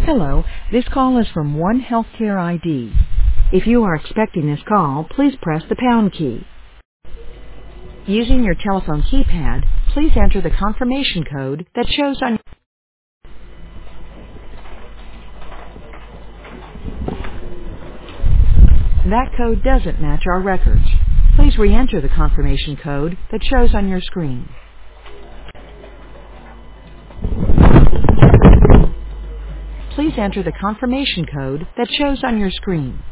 Hello, this call is from One Healthcare ID. If you are expecting this call, please press the pound key. Using your telephone keypad, please enter the confirmation code that shows on. That code doesn't match our records. Please re-enter the confirmation code that shows on your screen. Please enter the confirmation code that shows on your screen.